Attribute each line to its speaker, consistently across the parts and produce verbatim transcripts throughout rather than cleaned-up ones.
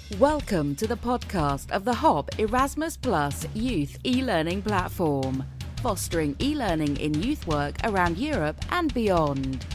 Speaker 1: Welcome to the podcast of the Hop Erasmus Plus Youth e-learning platform, fostering e-learning in youth work around Europe and beyond.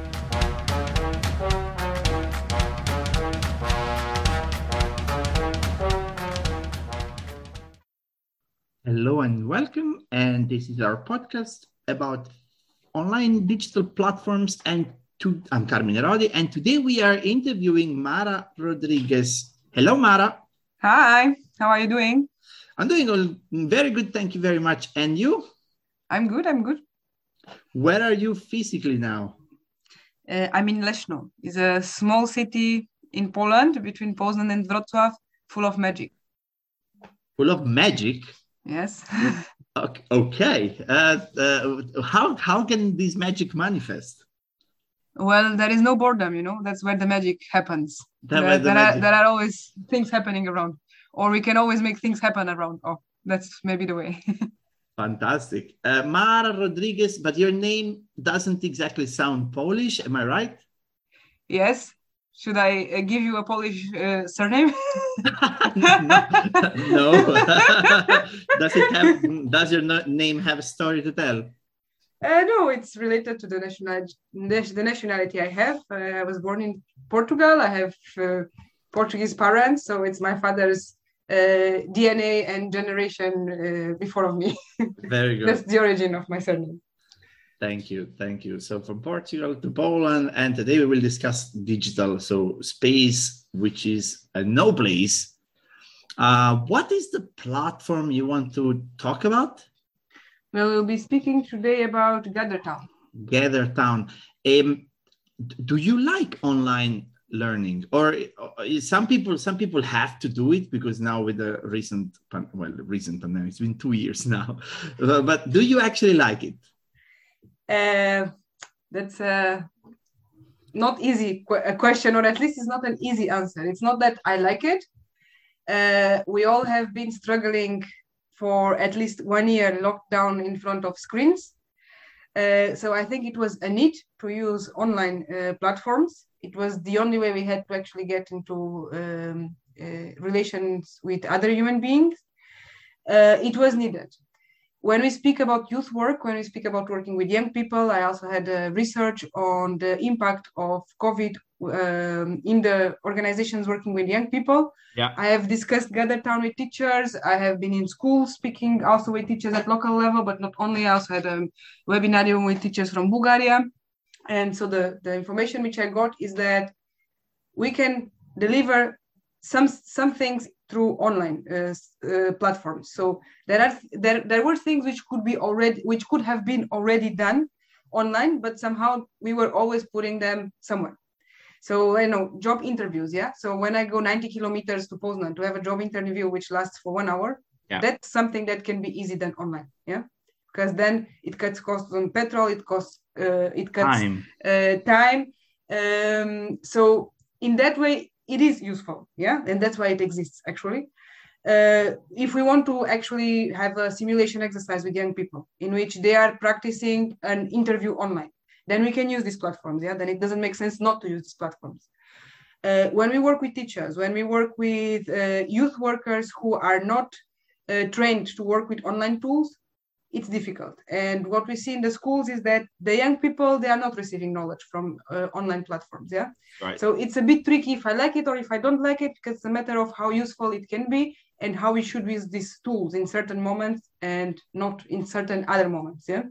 Speaker 2: Hello and welcome, and this is our podcast about online digital platforms. And to, I'm Carmine Rodi, and today we are interviewing Mara Rodriguez. Hello, Mara.
Speaker 3: Hi, how are you doing?
Speaker 2: I'm doing all very good, thank you very much. And you?
Speaker 3: I'm good, I'm good.
Speaker 2: Where are you physically now?
Speaker 3: Uh, I'm in Leszno. It's a small city in Poland between Poznań and Wrocław, full of magic.
Speaker 2: Full of magic?
Speaker 3: Yes.
Speaker 2: Okay. Uh, uh, how, how can this magic manifest?
Speaker 3: Well, there is no boredom, you know, that's where the magic happens.
Speaker 2: That
Speaker 3: there,
Speaker 2: the
Speaker 3: there,
Speaker 2: magic...
Speaker 3: Are, there are always things happening around, or we can always make things happen around. Oh, that's maybe the way.
Speaker 2: Fantastic. Uh, Mara Rodriguez, but your name doesn't exactly sound Polish, am I right?
Speaker 3: Yes. Should I uh, give you a Polish uh, surname?
Speaker 2: no. no. Does it have? Does your name have a story to tell?
Speaker 3: Uh, no, it's related to the nationality. The nationality I have. Uh, I was born in Portugal. I have uh, Portuguese parents, so it's my father's uh, D N A and generation uh, before of me.
Speaker 2: Very good.
Speaker 3: That's the origin of my surname.
Speaker 2: Thank you, thank you. So from Portugal to Poland, and today we will discuss digital, so space, which is a no place. Uh, what is the platform you want to talk about?
Speaker 3: Well, we'll be speaking today about GatherTown.
Speaker 2: GatherTown. Um, do you like online learning, or uh, some people? Some people have to do it because now with the recent, well, the recent pandemic, it's been two years now. But do you actually like it?
Speaker 3: Uh, that's a not easy qu- a question, or at least it's not an easy answer. It's not that I like it. Uh, we all have been struggling for at least one year locked down in front of screens. Uh, so I think it was a need to use online uh, platforms. It was the only way we had to actually get into um, uh, relations with other human beings. Uh, it was needed. When we speak about youth work, when we speak about working with young people, I also had uh, research on the impact of COVID um, in the organizations working with young people.
Speaker 2: Yeah.
Speaker 3: I have discussed GatherTown with teachers. I have been in schools speaking also with teachers at local level, but not only. I also had a webinar with teachers from Bulgaria. And so the, the information which I got is that we can deliver some some things through online uh, uh, platforms. So there are there there were things which could be already which could have been already done online, but somehow we were always putting them somewhere. So you know, job interviews, yeah. So when I go ninety kilometers to Poznan to have a job interview which lasts for one hour,
Speaker 2: yeah.
Speaker 3: That's something that can be easy done online, yeah. Because then it cuts costs on petrol, it costs uh, it cuts
Speaker 2: time.
Speaker 3: Uh, time. Um, so in that way, it is useful, yeah, and that's why it exists actually. Uh, if we want to actually have a simulation exercise with young people in which they are practicing an interview online, then we can use these platforms, yeah, then it doesn't make sense not to use these platforms. Uh, when we work with teachers, when we work with uh, youth workers who are not uh, trained to work with online tools, it's difficult. And what we see in the schools is that the young people, they are not receiving knowledge from uh, online platforms, yeah?
Speaker 2: Right.
Speaker 3: So it's a bit tricky if I like it or if I don't like it, because it's a matter of how useful it can be and how we should use these tools in certain moments and not in certain other moments, yeah?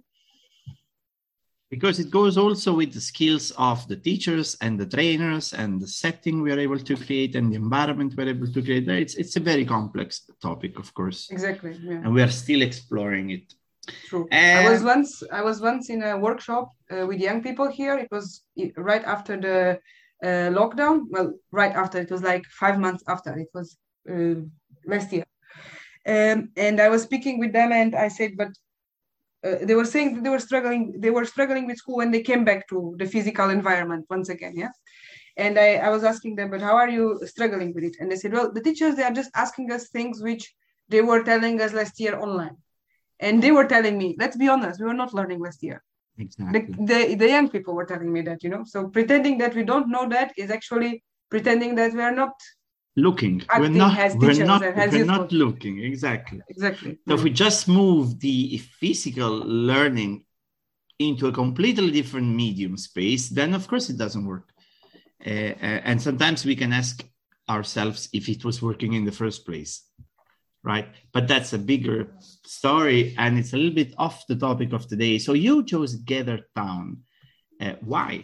Speaker 2: Because it goes also with the skills of the teachers and the trainers and the setting we are able to create and the environment we're able to create. It's, it's a very complex topic, of course.
Speaker 3: Exactly, yeah.
Speaker 2: And we are still exploring it.
Speaker 3: True.
Speaker 2: And
Speaker 3: I was once I was once in a workshop uh, with young people here. It was right after the uh, lockdown. Well, right after, it was like five months after. It was uh, last year. Um, and I was speaking with them, and I said, but uh, they were saying that they were struggling. They were struggling with school when they came back to the physical environment once again. Yeah. And I, I was asking them, but how are you struggling with it? And they said, well, the teachers, they are just asking us things which they were telling us last year online. And they were telling me, let's be honest, we were not learning last year.
Speaker 2: Exactly.
Speaker 3: The, the, the young people were telling me that, you know, so pretending that we don't know that is actually pretending that we are not
Speaker 2: looking.
Speaker 3: acting
Speaker 2: we're not,
Speaker 3: as
Speaker 2: we're
Speaker 3: teachers
Speaker 2: not,
Speaker 3: and as
Speaker 2: we're
Speaker 3: youth
Speaker 2: not
Speaker 3: coach.
Speaker 2: looking. Exactly.
Speaker 3: Exactly.
Speaker 2: So if we just move the physical learning into a completely different medium space, then of course it doesn't work. Uh, uh, and sometimes we can ask ourselves if it was working in the first place, right? But that's a bigger story, and it's a little bit off the topic of today. So you chose GatherTown. Uh, why?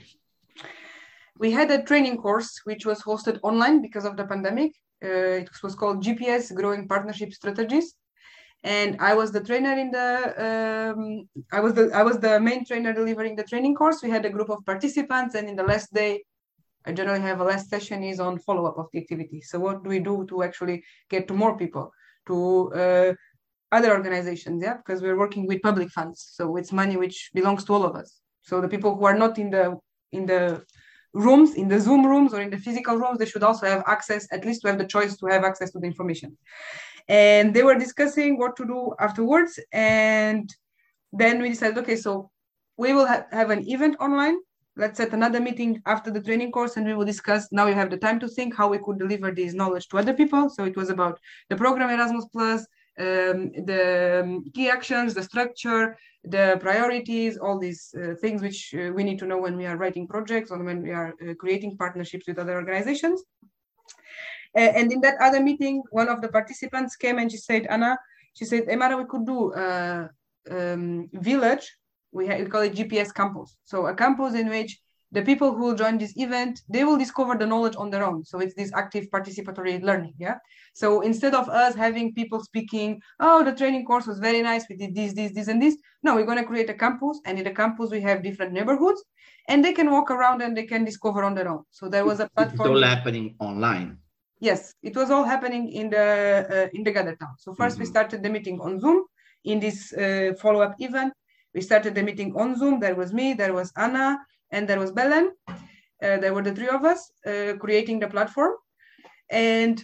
Speaker 3: We had a training course which was hosted online because of the pandemic. Uh, it was called G P S, Growing Partnership Strategies. And I was the trainer in the, um, I was the I was the main trainer delivering the training course. We had a group of participants, and in the last day, I generally have a last session is on follow-up of the activity. So what do we do to actually get to more people, to uh, other organizations, yeah? Because we're working with public funds, so it's money which belongs to all of us. So the people who are not in the in the rooms, in the Zoom rooms or in the physical rooms, they should also have access, at least to have the choice to have access to the information. And they were discussing what to do afterwards. And then we decided, okay, so we will ha- have an event online. Let's set another meeting after the training course, and we will discuss, now you have the time to think how we could deliver this knowledge to other people. So it was about the program Erasmus Plus, um, the key actions, the structure, the priorities, all these uh, things which uh, we need to know when we are writing projects or when we are uh, creating partnerships with other organizations. Uh, and in that other meeting, one of the participants came and she said, Anna, she said, hey, Mara, we could do a um, village. We, ha- we call it G P S campus. So a campus in which the people who will join this event, they will discover the knowledge on their own. So it's this active participatory learning, yeah? So instead of us having people speaking, oh, the training course was very nice, we did this, this, this, and this. No, we're going to create a campus, and in the campus we have different neighborhoods, and they can walk around and they can discover on their own. So there was a platform.
Speaker 2: It's all happening online.
Speaker 3: Yes, it was all happening in the uh, in the GatherTown. So first mm-hmm. we started the meeting on Zoom in this uh, follow-up event. We started the meeting on Zoom. There was me, there was Anna, and there was Belen. Uh, there were the three of us uh, creating the platform. And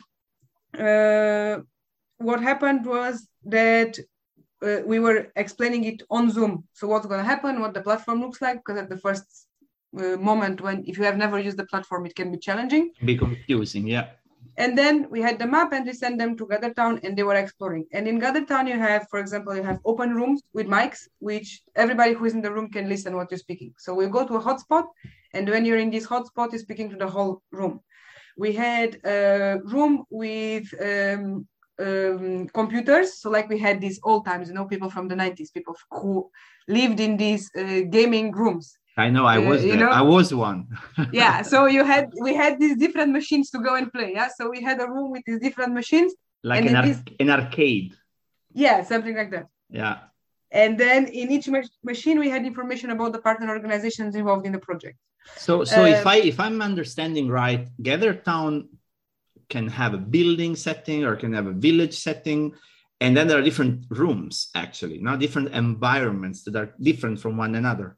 Speaker 3: uh, what happened was that uh, we were explaining it on Zoom. So what's going to happen, what the platform looks like, because at the first uh, moment when, if you have never used the platform, it can be challenging.
Speaker 2: Be confusing, yeah.
Speaker 3: And then we had the map and we sent them to GatherTown and they were exploring. And in GatherTown, you have, for example, you have open rooms with mics, which everybody who is in the room can listen what you're speaking. So we go to a hotspot, and when you're in this hotspot, you're speaking to the whole room. We had a room with um, um, computers. So like we had these old times, you know, people from the nineties, people who lived in these uh, gaming rooms.
Speaker 2: I know, I was uh, you there. Know? I was one.
Speaker 3: Yeah, so you had we had these different machines to go and play. Yeah, so we had a room with these different machines,
Speaker 2: like an, ar- this... an arcade.
Speaker 3: Yeah, something like that.
Speaker 2: Yeah.
Speaker 3: And then in each ma- machine, we had information about the partner organizations involved in the project.
Speaker 2: So, so uh, if I if I'm understanding right, GatherTown can have a building setting or can have a village setting, and then there are different rooms actually, not different environments that are different from one another.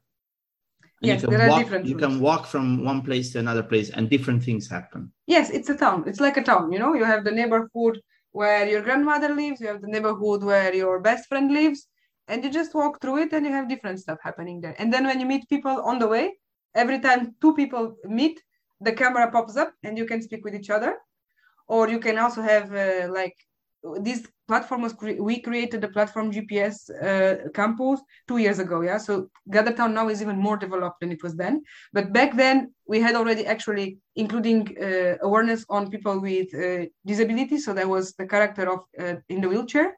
Speaker 3: Yes,
Speaker 2: you can
Speaker 3: there are
Speaker 2: walk,
Speaker 3: different
Speaker 2: You
Speaker 3: rooms.
Speaker 2: can walk from one place to another place and different things happen.
Speaker 3: Yes, it's a town. It's like a town, you know. You have the neighborhood where your grandmother lives. You have the neighborhood where your best friend lives. And you just walk through it and you have different stuff happening there. And then when you meet people on the way, every time two people meet, the camera pops up and you can speak with each other. Or you can also have uh, like this platform was cre- we created the platform G P S uh, campus two years ago. Yeah, so GatherTown now is even more developed than it was then. But back then we had already actually including uh, awareness on people with uh, disabilities. So there was the character of uh, in the wheelchair.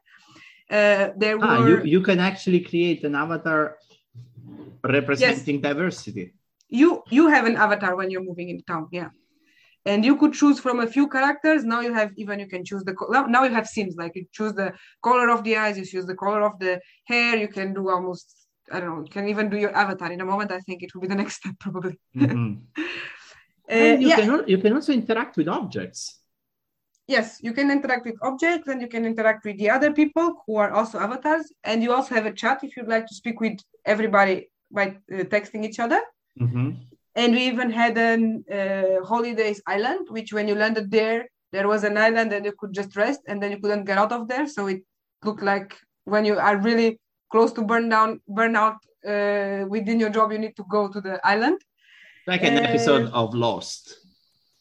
Speaker 3: Uh, there
Speaker 2: ah,
Speaker 3: were
Speaker 2: you, you can actually create an avatar representing yes. diversity.
Speaker 3: You you have an avatar when you're moving in town. Yeah. And you could choose from a few characters. Now you have even, you can choose the, now you have scenes, like you choose the color of the eyes, you choose the color of the hair, you can do almost, I don't know, you can even do your avatar. In a moment, I think it will be the next step probably.
Speaker 2: Mm-hmm.
Speaker 3: uh,
Speaker 2: you,
Speaker 3: yeah.
Speaker 2: can, you can also interact with objects.
Speaker 3: Yes, you can interact with objects and you can interact with the other people who are also avatars. And you also have a chat if you'd like to speak with everybody by uh, texting each other.
Speaker 2: Mm-hmm.
Speaker 3: And we even had an uh, holidays island, which when you landed there, there was an island that you could just rest and then you couldn't get out of there. So it looked like when you are really close to burn down, burnout uh, within your job, you need to go to the island.
Speaker 2: Like an
Speaker 3: uh,
Speaker 2: episode of Lost.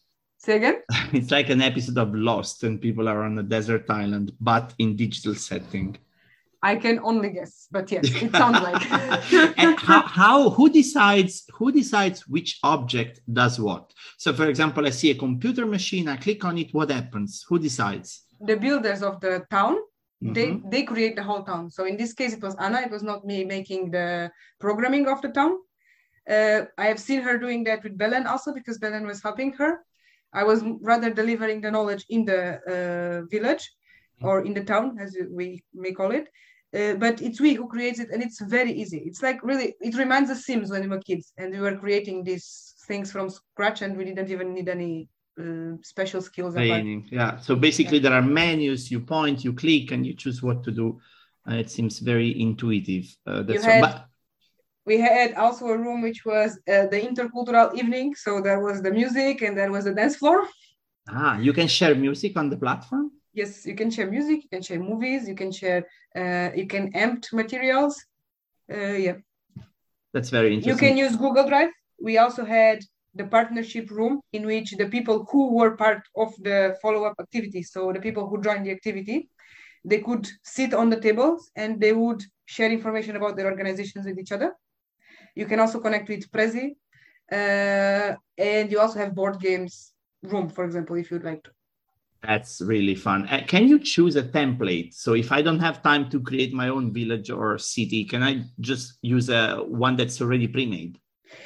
Speaker 3: Say again?
Speaker 2: It's like an episode of Lost and people are on a desert island, but in digital setting.
Speaker 3: I can only guess, but yes, it sounds like.
Speaker 2: And how, how, who decides, who decides which object does what? So for example, I see a computer machine, I click on it, what happens? Who decides?
Speaker 3: The builders of the town,
Speaker 2: Mm-hmm.
Speaker 3: they, they create the whole town. So in this case, it was Anna, it was not me making the programming of the town. Uh, I have seen her doing that with Belen also because Belen was helping her. I was rather delivering the knowledge in the uh, village or in the town, as we may call it. Uh, but it's we who creates it, and it's very easy. It's like really, it reminds us Sims when we were kids, and we were creating these things from scratch, and we didn't even need any uh, special skills.
Speaker 2: Training, yeah. So basically, yeah. There are menus. You point, you click, and you choose what to do. Uh, it seems very intuitive. Uh, that's
Speaker 3: you had,
Speaker 2: but...
Speaker 3: We had also a room which was uh, the intercultural evening. So there was the music, and there was the dance floor.
Speaker 2: Ah, you can share music on the platform?
Speaker 3: Yes, you can share music, you can share movies, you can share, uh, you can empt materials. Uh, yeah.
Speaker 2: That's very interesting.
Speaker 3: You can use Google Drive. We also had the partnership room in which the people who were part of the follow-up activity, so the people who joined the activity, they could sit on the tables and they would share information about their organizations with each other. You can also connect with Prezi. Uh, and you also have board games room, for example, if you'd like to.
Speaker 2: That's really fun. Uh, can you choose a template? So if I don't have time to create my own village or city, can I just use a one that's already pre-made?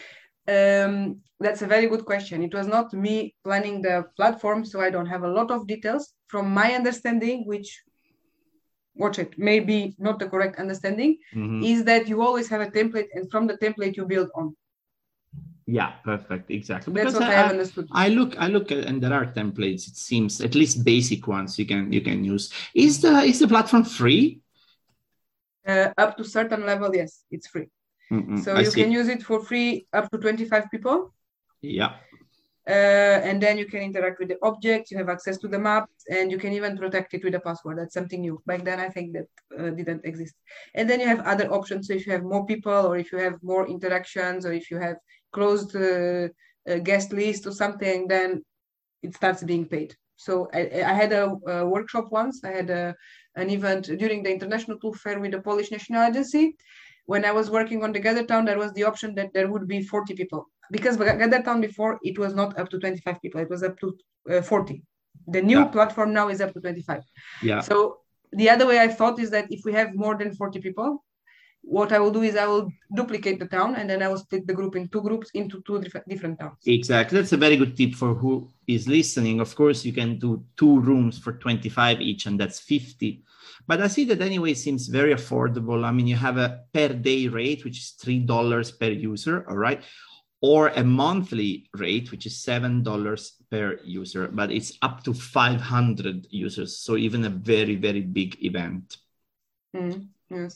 Speaker 3: Um, that's a very good question. It was not me planning the platform, so I don't have a lot of details. From my understanding, which, watch it, maybe not the correct understanding, mm-hmm. is that you always have a template, and from the template you build on.
Speaker 2: Yeah, perfect. Exactly.
Speaker 3: That's
Speaker 2: because
Speaker 3: what I, I have understood.
Speaker 2: I look, I look, at, and there are templates. It seems at least basic ones you can you can use. Is the is the platform free?
Speaker 3: Uh, up to certain level, yes, it's free. Mm-mm, so I you see. Can use it for free up to twenty-five people.
Speaker 2: Yeah.
Speaker 3: Uh, and then you can interact with the object. You have access to the maps, and you can even protect it with a password. That's something new. Back then, I think that uh, didn't exist. And then you have other options. So if you have more people, or if you have more interactions, or if you have closed uh, a guest list or something, then it starts being paid. So I, I had a, a workshop once. I had a, an event during the International Tool Fair with the Polish National Agency. When I was working on the Gather Town, there was the option that there would be forty people. Because Gather Town before, it was not up to twenty-five people. It was up to uh, forty. The new yeah. platform now is up to twenty-five.
Speaker 2: Yeah.
Speaker 3: So the other way I thought is that if we have more than forty people, what I will do is I will duplicate the town, and then I will split the group in two groups into two different, different towns.
Speaker 2: Exactly. That's a very good tip for who is listening. Of course, you can do two rooms for twenty-five each, and that's fifty. But I see that anyway seems very affordable. I mean, you have a per day rate, which is three dollars per user, all right? Or a monthly rate, which is seven dollars per user, but it's up to five hundred users. So even a very, very big event.
Speaker 3: Mm, yes.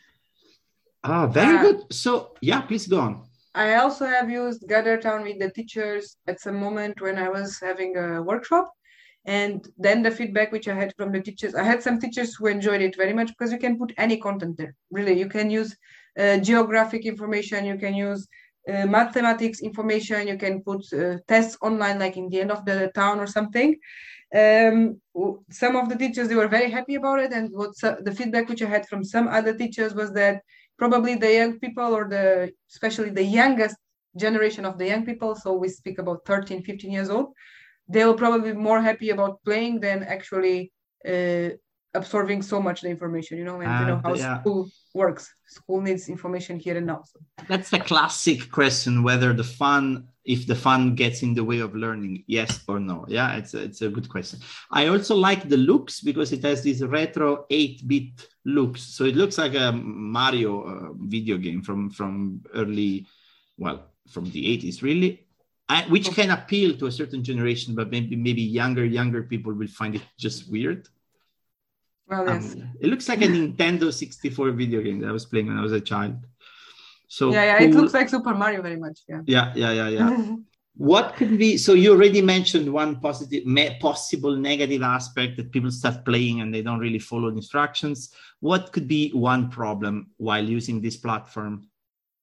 Speaker 2: Ah, very uh, good. So yeah, please go on.
Speaker 3: I also have used Gather Town with the teachers at some moment when I was having a workshop. And then the feedback which I had from the teachers, I had some teachers who enjoyed it very much because you can put any content there. Really, you can use uh, geographic information, you can use uh, mathematics information, you can put uh, tests online, like in the end of the town or something. Um, some of the teachers, they were very happy about it. And what uh, the feedback which I had from some other teachers was that probably the young people, or the especially the youngest generation of the young people, so we speak about thirteen, fifteen years old, they will probably be more happy about playing than actually uh, absorbing so much the information, you know, and uh, you know how yeah. school works. School needs information here and now. So.
Speaker 2: That's the classic question, whether the fun, if the fun gets in the way of learning, yes or no. Yeah, it's a, it's a good question. I also like the looks because it has this retro eight-bit looks. So it looks like a Mario uh, video game from, from early, well, from the eighties, really. I, which can appeal to a certain generation, but maybe maybe younger younger people will find it just weird.
Speaker 3: Well, yes.
Speaker 2: Um, it looks like a Nintendo sixty-four video game that I was playing when I was a child. So
Speaker 3: yeah, yeah, cool. It looks like Super Mario very much. Yeah,
Speaker 2: yeah, yeah, yeah, yeah. What could be? So you already mentioned one positive, possible negative aspect that people start playing and they don't really follow the instructions. What could be one problem while using this platform?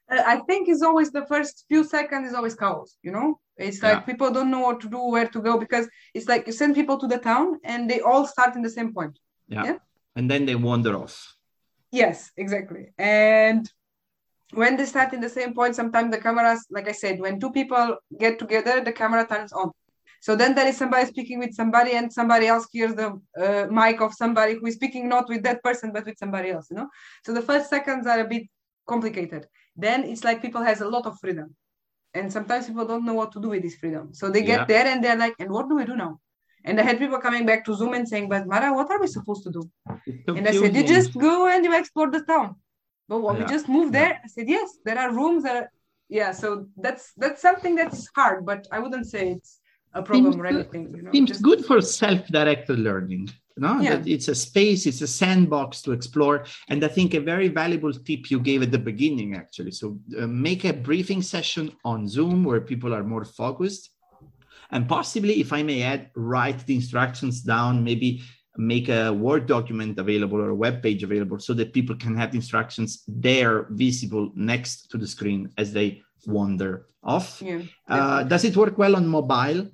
Speaker 3: Uh, I think it's always the first few seconds is always chaos, you know? It's like
Speaker 2: Yeah.
Speaker 3: people don't know what to do, where to go, because it's like you send people to the town and they all start in the same point.
Speaker 2: Yeah.
Speaker 3: Yeah.
Speaker 2: And then they wander off.
Speaker 3: Yes, exactly. And when they start in the same point, sometimes the cameras, like I said, when two people get together, the camera turns on. So then there is somebody speaking with somebody and somebody else hears the uh, mic of somebody who is speaking not with that person, but with somebody else, you know? So the first seconds are a bit complicated. Then it's like people has a lot of freedom. And sometimes people don't know what to do with this freedom. So they get
Speaker 2: Yeah.
Speaker 3: there and they're like, and what do we do now? And I had people coming back to Zoom and saying, but Mara, what are we supposed to do?
Speaker 2: It's
Speaker 3: And I said, you
Speaker 2: confusing.
Speaker 3: just go and you explore the town. But what,
Speaker 2: Yeah,
Speaker 3: we just moved
Speaker 2: yeah.
Speaker 3: there? I said, yes, there are rooms that are, yeah, so that's that's something that's hard, but I wouldn't say it's a problem
Speaker 2: Seems
Speaker 3: or
Speaker 2: good-
Speaker 3: anything. You know,
Speaker 2: Seems
Speaker 3: just-
Speaker 2: good for self-directed learning. No,
Speaker 3: Yeah.
Speaker 2: that it's a space, it's a sandbox to explore. And I think a very valuable tip you gave at the beginning, actually. So uh, make a briefing session on Zoom where people are more focused. And possibly, if I may add, write the instructions down, maybe make a Word document available or a web page available so that people can have the instructions there visible next to the screen as they wander off.
Speaker 3: Yeah,
Speaker 2: Uh, does it work well on mobile?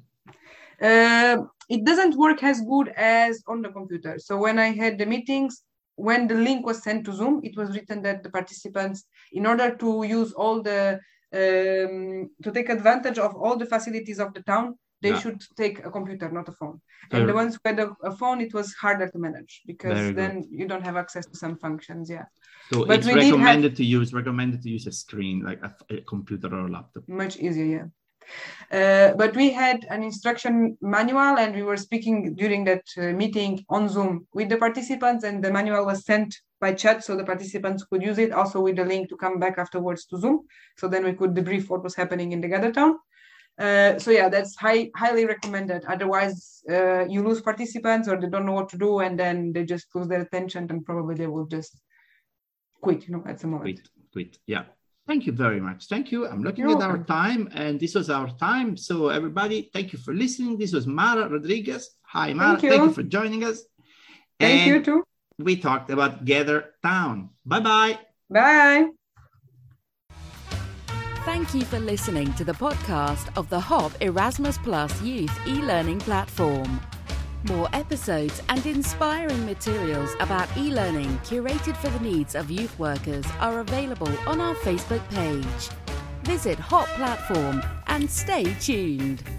Speaker 3: Uh, it doesn't work as good as on the computer. So when I had the meetings, when the link was sent to Zoom, it was written that the participants, in order to use all the, um, to take advantage of all the facilities of the town, they
Speaker 2: Yeah.
Speaker 3: should take a computer, not a phone.
Speaker 2: So-
Speaker 3: And the ones who had a, a phone, it was harder to manage because
Speaker 2: Very
Speaker 3: then you don't have access to some functions. Yeah,
Speaker 2: So
Speaker 3: But
Speaker 2: it's
Speaker 3: we did have-
Speaker 2: recommended to use recommended to use a screen like a, a computer or a laptop.
Speaker 3: much easier. Yeah. Uh, but we had an instruction manual and we were speaking during that uh, meeting on Zoom with the participants, and the manual was sent by chat so the participants could use it, also with the link to come back afterwards to Zoom. So then we could debrief what was happening in the Gather Town. Uh, so yeah, that's high, highly recommended. Otherwise, uh, you lose participants or they don't know what to do, and then they just lose their attention and probably they will just quit, you know, at the moment.
Speaker 2: Quit, quit. Yeah. Thank you very much. Thank you. I'm looking
Speaker 3: You're
Speaker 2: at our
Speaker 3: welcome.
Speaker 2: time, and this was our time. So everybody, thank you for listening. This was Mara Rodriguez. Hi, Mara.
Speaker 3: Thank you.
Speaker 2: Thank you for joining us.
Speaker 3: Thank you
Speaker 2: And
Speaker 3: too.
Speaker 2: we talked about Gather Town. Bye-bye.
Speaker 3: Bye.
Speaker 1: Thank you for listening to the podcast of the Hop Erasmus Plus Youth e-learning platform. More episodes and inspiring materials about e-learning curated for the needs of youth workers are available on our Facebook page. Visit Hop Platform and stay tuned.